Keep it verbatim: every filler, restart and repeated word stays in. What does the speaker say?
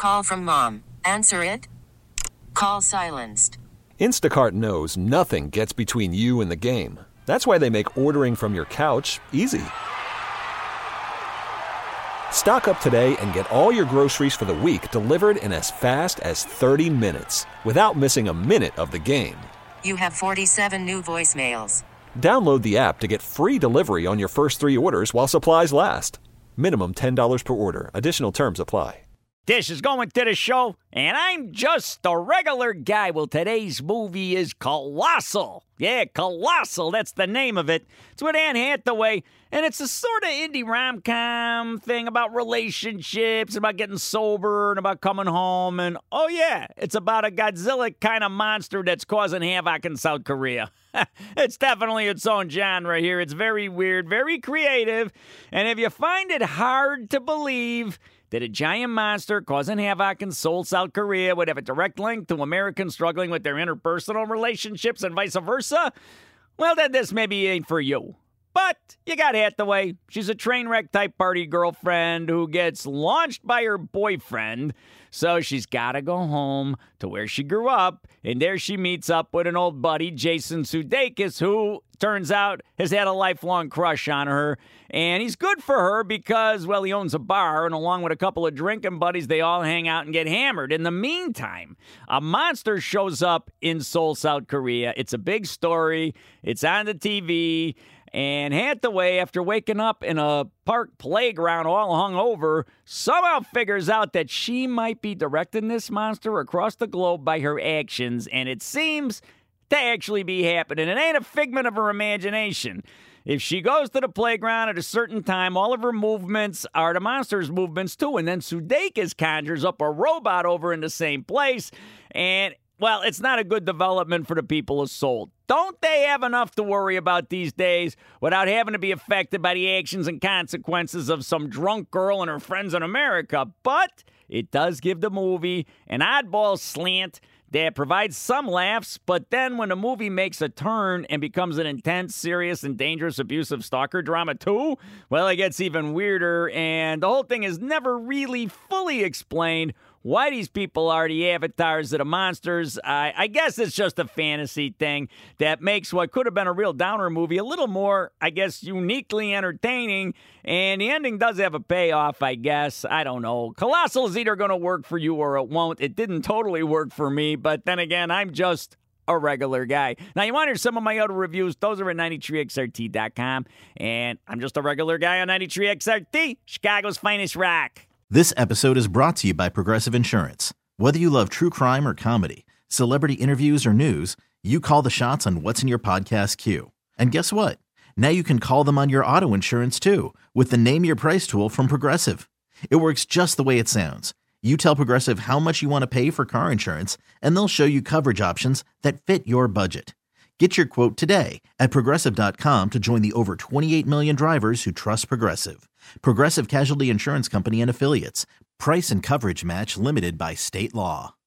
Call from mom. Answer it. Call silenced. Instacart knows nothing gets between you and the game. That's why they make ordering from your couch easy. Stock up today and get all your groceries for the week delivered in as fast as thirty minutes without missing a minute of the game. You have forty-seven new voicemails. Download the app to get free delivery on your first three orders while supplies last. Minimum ten dollars per order. Additional terms apply. This is going to the show, and I'm just a regular guy. Well, today's movie is Colossal. Yeah, Colossal, that's the name of it. It's with Anne Hathaway, and it's a sort of indie rom-com thing about relationships, about getting sober, and about coming home, and oh yeah, it's about a Godzilla kind of monster that's causing havoc in South Korea. It's definitely its own genre here. It's very weird, very creative, and if you find it hard to believe that a giant monster causing havoc in Seoul, South Korea would have a direct link to Americans struggling with their interpersonal relationships and vice versa, well, then this maybe ain't for you. But you got Hathaway. She's a train wreck type party girlfriend who gets launched by her boyfriend. So she's got to go home to where she grew up. And there she meets up with an old buddy, Jason Sudeikis, who turns out has had a lifelong crush on her. And he's good for her because, well, he owns a bar. And along with a couple of drinking buddies, they all hang out and get hammered. In the meantime, a monster shows up in Seoul, South Korea. It's a big story. It's on the T V. And Hathaway, after waking up in a park playground all hungover, somehow figures out that she might be directing this monster across the globe by her actions, and it seems to actually be happening. It ain't a figment of her imagination. If she goes to the playground at a certain time, all of her movements are the monster's movements too, and then Sudeikis conjures up a robot over in the same place, and well, it's not a good development for the people of Seoul. Don't they have enough to worry about these days without having to be affected by the actions and consequences of some drunk girl and her friends in America? But it does give the movie an oddball slant that provides some laughs, but then when the movie makes a turn and becomes an intense, serious, and dangerous abusive stalker drama too, well, it gets even weirder, and the whole thing is never really fully explained why these people are the avatars of the monsters. I, I guess it's just a fantasy thing that makes what could have been a real downer movie a little more, I guess, uniquely entertaining. And the ending does have a payoff, I guess. I don't know. Colossal is either going to work for you or it won't. It didn't totally work for me, but then again, I'm just a regular guy. Now, you want to hear some of my other reviews? Those are at ninety-three X R T dot com. And I'm just a regular guy on ninety-three X R T, Chicago's finest rock. This episode is brought to you by Progressive Insurance. Whether you love true crime or comedy, celebrity interviews or news, you call the shots on what's in your podcast queue. And guess what? Now you can call them on your auto insurance too with the Name Your Price tool from Progressive. It works just the way it sounds. You tell Progressive how much you want to pay for car insurance, and they'll show you coverage options that fit your budget. Get your quote today at Progressive dot com to join the over twenty-eight million drivers who trust Progressive. Progressive Casualty Insurance Company and Affiliates. Price and coverage match limited by state law.